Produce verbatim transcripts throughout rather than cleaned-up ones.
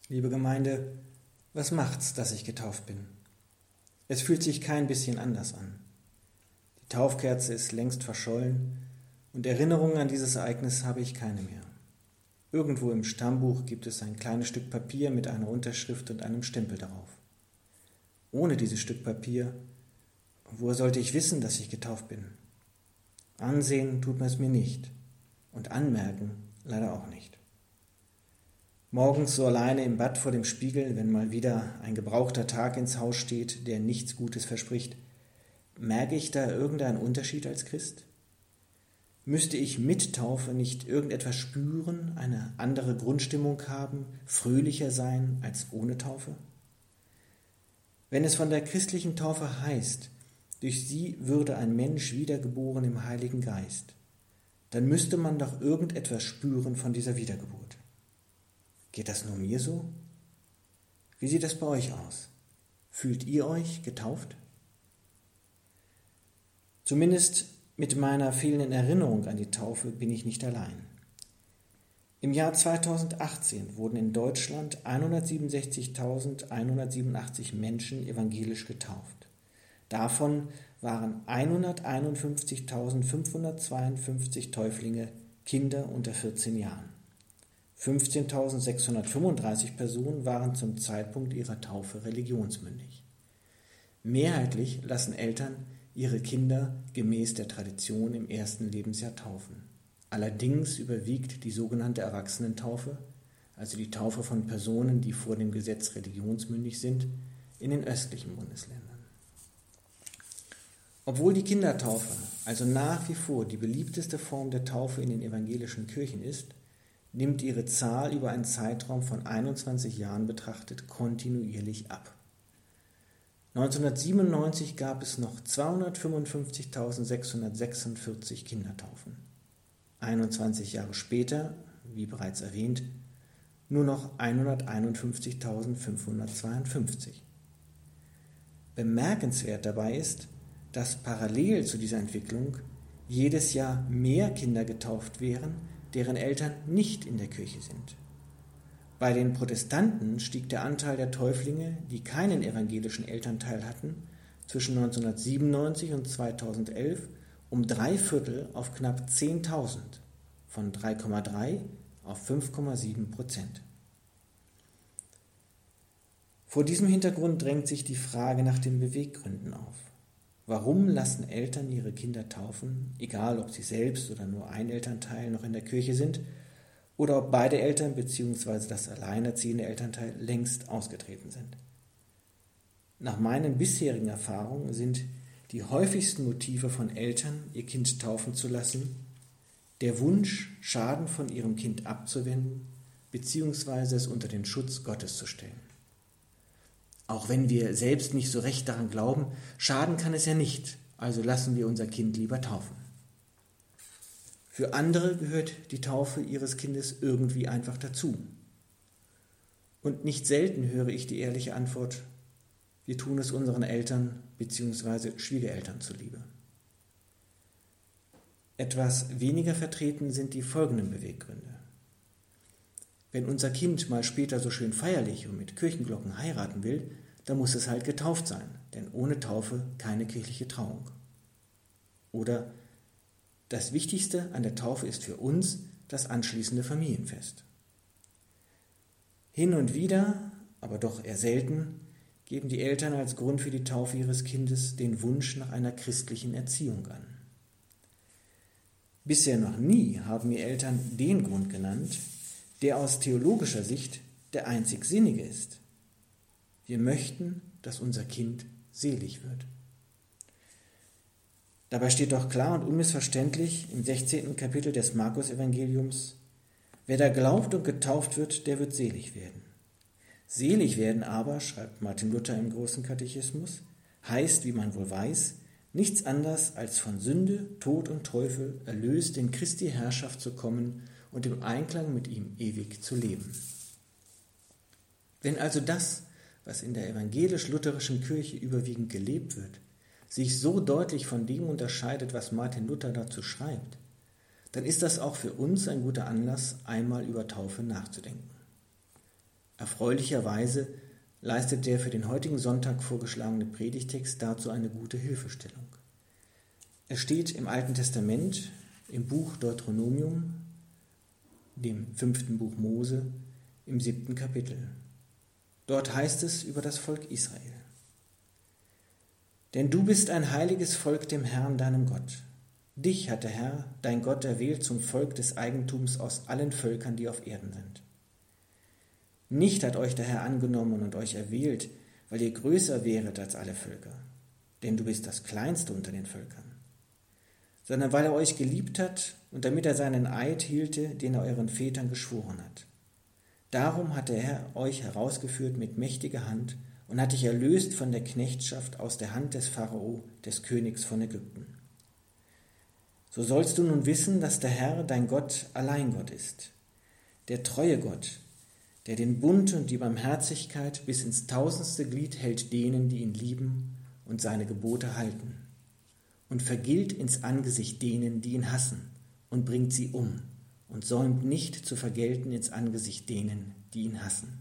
Liebe Gemeinde, was macht's, dass ich getauft bin? Es fühlt sich kein bisschen anders an. Die Taufkerze ist längst verschollen und Erinnerungen an dieses Ereignis habe ich keine mehr. Irgendwo im Stammbuch gibt es ein kleines Stück Papier mit einer Unterschrift und einem Stempel darauf. Ohne dieses Stück Papier, woher sollte ich wissen, dass ich getauft bin? Ansehen tut man es mir nicht und anmerken leider auch nicht. Morgens so alleine im Bad vor dem Spiegel, wenn mal wieder ein gebrauchter Tag ins Haus steht, der nichts Gutes verspricht, merke ich da irgendeinen Unterschied als Christ? Müsste ich mit Taufe nicht irgendetwas spüren, eine andere Grundstimmung haben, fröhlicher sein als ohne Taufe? Wenn es von der christlichen Taufe heißt, durch sie würde ein Mensch wiedergeboren im Heiligen Geist, dann müsste man doch irgendetwas spüren von dieser Wiedergeburt. Geht das nur mir so? Wie sieht das bei euch aus? Fühlt ihr euch getauft? Zumindest mit meiner fehlenden Erinnerung an die Taufe bin ich nicht allein. Im Jahr zweitausendachtzehn wurden in Deutschland hundertsiebenundsechzigtausendeinhundertsiebenundachtzig Menschen evangelisch getauft. Davon waren hunderteinundfünfzigtausendfünfhundertzweiundfünfzig Täuflinge Kinder unter vierzehn Jahren. fünfzehntausendsechshundertfünfunddreißig Personen waren zum Zeitpunkt ihrer Taufe religionsmündig. Mehrheitlich lassen Eltern ihre Kinder gemäß der Tradition im ersten Lebensjahr taufen. Allerdings überwiegt die sogenannte Erwachsenentaufe, also die Taufe von Personen, die vor dem Gesetz religionsmündig sind, in den östlichen Bundesländern. Obwohl die Kindertaufe also nach wie vor die beliebteste Form der Taufe in den evangelischen Kirchen ist, nimmt ihre Zahl über einen Zeitraum von einundzwanzig Jahren betrachtet kontinuierlich ab. neunzehnhundertsiebenundneunzig gab es noch zweihundertfünfundfünfzigtausendsechshundertsechsundvierzig Kindertaufen. einundzwanzig Jahre später, wie bereits erwähnt, nur noch hunderteinundfünfzigtausendfünfhundertzweiundfünfzig. Bemerkenswert dabei ist, dass parallel zu dieser Entwicklung jedes Jahr mehr Kinder getauft wären, deren Eltern nicht in der Kirche sind. Bei den Protestanten stieg der Anteil der Täuflinge, die keinen evangelischen Elternteil hatten, zwischen neunzehnhundertsiebenundneunzig und zweitausendelf um drei Viertel auf knapp zehntausend, von drei Komma drei auf fünf Komma sieben Prozent. Vor diesem Hintergrund drängt sich die Frage nach den Beweggründen auf. Warum lassen Eltern ihre Kinder taufen, egal ob sie selbst oder nur ein Elternteil noch in der Kirche sind oder ob beide Eltern bzw. das alleinerziehende Elternteil längst ausgetreten sind? Nach meinen bisherigen Erfahrungen sind die häufigsten Motive von Eltern, ihr Kind taufen zu lassen, der Wunsch, Schaden von ihrem Kind abzuwenden bzw. es unter den Schutz Gottes zu stellen. Auch wenn wir selbst nicht so recht daran glauben, schaden kann es ja nicht, also lassen wir unser Kind lieber taufen. Für andere gehört die Taufe ihres Kindes irgendwie einfach dazu. Und nicht selten höre ich die ehrliche Antwort: Wir tun es unseren Eltern bzw. Schwiegereltern zuliebe. Etwas weniger vertreten sind die folgenden Beweggründe. Wenn unser Kind mal später so schön feierlich und mit Kirchenglocken heiraten will, dann muss es halt getauft sein, denn ohne Taufe keine kirchliche Trauung. Oder das Wichtigste an der Taufe ist für uns das anschließende Familienfest. Hin und wieder, aber doch eher selten, geben die Eltern als Grund für die Taufe ihres Kindes den Wunsch nach einer christlichen Erziehung an. Bisher noch nie haben mir Eltern den Grund genannt, der aus theologischer Sicht der einzig sinnige ist. Wir möchten, dass unser Kind selig wird. Dabei steht doch klar und unmissverständlich im sechzehnten Kapitel des Markus-Evangeliums: Wer da glaubt und getauft wird, der wird selig werden. Selig werden aber, schreibt Martin Luther im Großen Katechismus, heißt, wie man wohl weiß, nichts anderes als von Sünde, Tod und Teufel erlöst in Christi Herrschaft zu kommen und im Einklang mit ihm ewig zu leben. Wenn also das, was in der evangelisch-lutherischen Kirche überwiegend gelebt wird, sich so deutlich von dem unterscheidet, was Martin Luther dazu schreibt, dann ist das auch für uns ein guter Anlass, einmal über Taufe nachzudenken. Erfreut Erfreulicherweise leistet der für den heutigen Sonntag vorgeschlagene Predigtext dazu eine gute Hilfestellung. Er steht im Alten Testament, im Buch Deuteronomium, dem fünften Buch Mose, im siebten Kapitel. Dort heißt es über das Volk Israel: Denn du bist ein heiliges Volk dem Herrn, deinem Gott. Dich hat der Herr, dein Gott, erwählt zum Volk des Eigentums aus allen Völkern, die auf Erden sind. Nicht hat euch der Herr angenommen und euch erwählt, weil ihr größer wäret als alle Völker, denn du bist das Kleinste unter den Völkern, sondern weil er euch geliebt hat und damit er seinen Eid hielte, den er euren Vätern geschworen hat. Darum hat der Herr euch herausgeführt mit mächtiger Hand und hat dich erlöst von der Knechtschaft aus der Hand des Pharao, des Königs von Ägypten. So sollst du nun wissen, dass der Herr, dein Gott, allein Gott ist, der treue Gott, der den Bund und die Barmherzigkeit bis ins tausendste Glied hält denen, die ihn lieben und seine Gebote halten, und vergilt ins Angesicht denen, die ihn hassen, und bringt sie um, und säumt nicht zu vergelten ins Angesicht denen, die ihn hassen.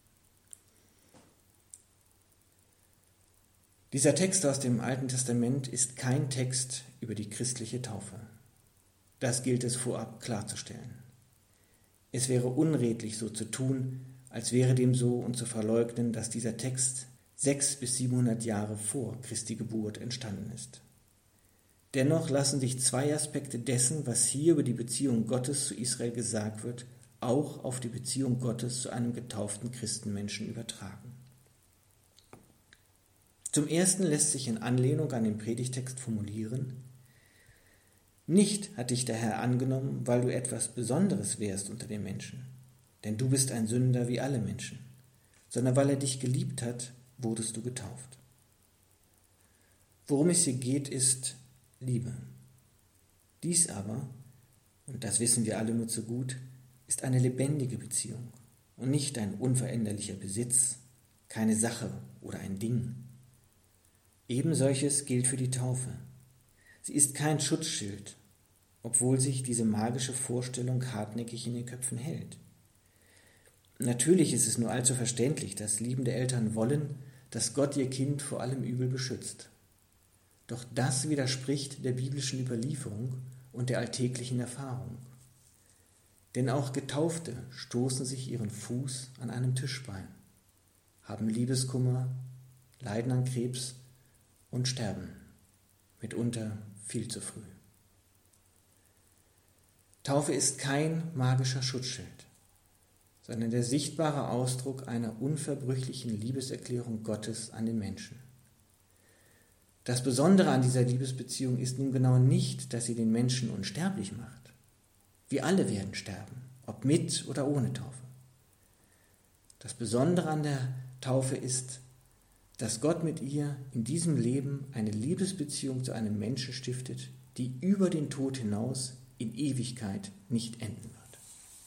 Dieser Text aus dem Alten Testament ist kein Text über die christliche Taufe. Das gilt es vorab klarzustellen. Es wäre unredlich, so zu tun, als wäre dem so, und zu verleugnen, dass dieser Text sechs bis siebenhundert Jahre vor Christi Geburt entstanden ist. Dennoch lassen sich zwei Aspekte dessen, was hier über die Beziehung Gottes zu Israel gesagt wird, auch auf die Beziehung Gottes zu einem getauften Christenmenschen übertragen. Zum Ersten lässt sich in Anlehnung an den Predigtext formulieren: Nicht hat dich der Herr angenommen, weil du etwas Besonderes wärst unter den Menschen, denn du bist ein Sünder wie alle Menschen, sondern weil er dich geliebt hat, wurdest du getauft. Worum es hier geht, ist Liebe. Dies aber, und das wissen wir alle nur zu gut, ist eine lebendige Beziehung und nicht ein unveränderlicher Besitz, keine Sache oder ein Ding. Ebensolches gilt für die Taufe. Sie ist kein Schutzschild, obwohl sich diese magische Vorstellung hartnäckig in den Köpfen hält. Natürlich ist es nur allzu verständlich, dass liebende Eltern wollen, dass Gott ihr Kind vor allem Übel beschützt. Doch das widerspricht der biblischen Überlieferung und der alltäglichen Erfahrung. Denn auch Getaufte stoßen sich ihren Fuß an einem Tischbein, haben Liebeskummer, leiden an Krebs und sterben, mitunter viel zu früh. Taufe ist kein magischer Schutzschild, sondern der sichtbare Ausdruck einer unverbrüchlichen Liebeserklärung Gottes an den Menschen. Das Besondere an dieser Liebesbeziehung ist nun genau nicht, dass sie den Menschen unsterblich macht. Wir alle werden sterben, ob mit oder ohne Taufe. Das Besondere an der Taufe ist, dass Gott mit ihr in diesem Leben eine Liebesbeziehung zu einem Menschen stiftet, die über den Tod hinaus in Ewigkeit nicht enden wird.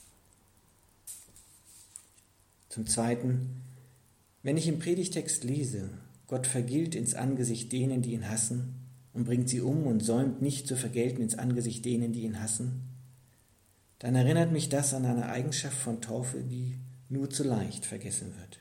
Zum Zweiten, wenn ich im Predigtext lese, Gott vergilt ins Angesicht denen, die ihn hassen, und bringt sie um und säumt nicht zu vergelten ins Angesicht denen, die ihn hassen, dann erinnert mich das an eine Eigenschaft von Taufe, die nur zu leicht vergessen wird.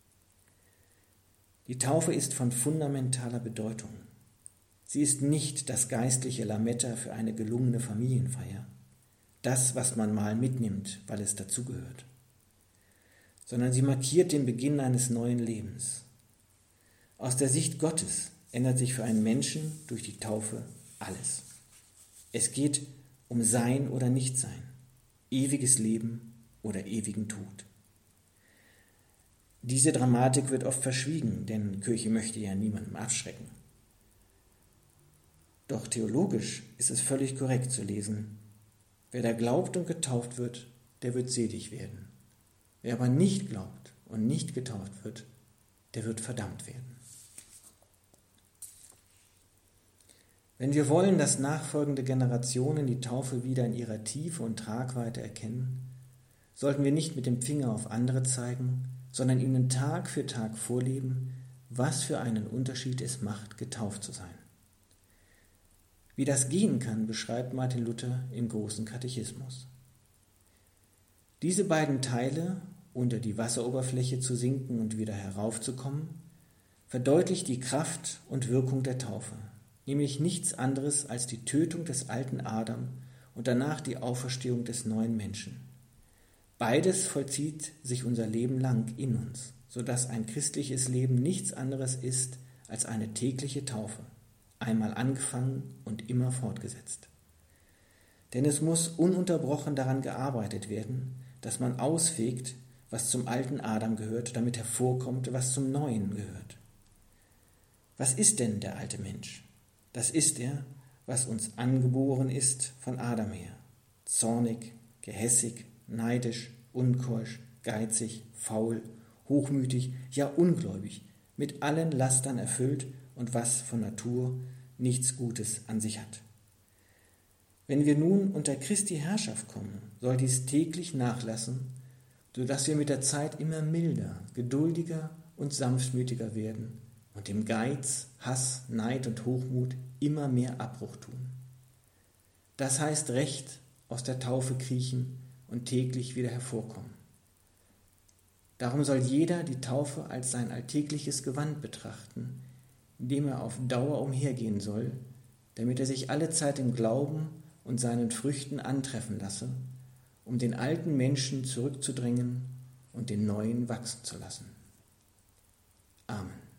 Die Taufe ist von fundamentaler Bedeutung. Sie ist nicht das geistliche Lametta für eine gelungene Familienfeier, das, was man mal mitnimmt, weil es dazugehört, sondern sie markiert den Beginn eines neuen Lebens. Aus der Sicht Gottes ändert sich für einen Menschen durch die Taufe alles. Es geht um Sein oder Nichtsein, ewiges Leben oder ewigen Tod. Diese Dramatik wird oft verschwiegen, denn Kirche möchte ja niemandem abschrecken. Doch theologisch ist es völlig korrekt zu lesen: Wer da glaubt und getauft wird, der wird selig werden. Wer aber nicht glaubt und nicht getauft wird, der wird verdammt werden. Wenn wir wollen, dass nachfolgende Generationen die Taufe wieder in ihrer Tiefe und Tragweite erkennen, sollten wir nicht mit dem Finger auf andere zeigen, sondern ihnen Tag für Tag vorleben, was für einen Unterschied es macht, getauft zu sein. Wie das gehen kann, beschreibt Martin Luther im Großen Katechismus. Diese beiden Teile, unter die Wasseroberfläche zu sinken und wieder heraufzukommen, verdeutlicht die Kraft und Wirkung der Taufe, nämlich nichts anderes als die Tötung des alten Adam und danach die Auferstehung des neuen Menschen. Beides vollzieht sich unser Leben lang in uns, sodass ein christliches Leben nichts anderes ist als eine tägliche Taufe, einmal angefangen und immer fortgesetzt. Denn es muss ununterbrochen daran gearbeitet werden, dass man ausfegt, was zum alten Adam gehört, damit hervorkommt, was zum Neuen gehört. Was ist denn der alte Mensch? Das ist er, was uns angeboren ist von Adam her. Zornig, gehässig, neidisch, unkeusch, geizig, faul, hochmütig, ja ungläubig, mit allen Lastern erfüllt und was von Natur nichts Gutes an sich hat. Wenn wir nun unter Christi Herrschaft kommen, soll dies täglich nachlassen, sodass wir mit der Zeit immer milder, geduldiger und sanftmütiger werden und dem Geiz, Hass, Neid und Hochmut immer mehr Abbruch tun. Das heißt recht aus der Taufe kriechen und täglich wieder hervorkommen. Darum soll jeder die Taufe als sein alltägliches Gewand betrachten, indem er auf Dauer umhergehen soll, damit er sich allezeit im Glauben und seinen Früchten antreffen lasse, um den alten Menschen zurückzudrängen und den neuen wachsen zu lassen. Amen.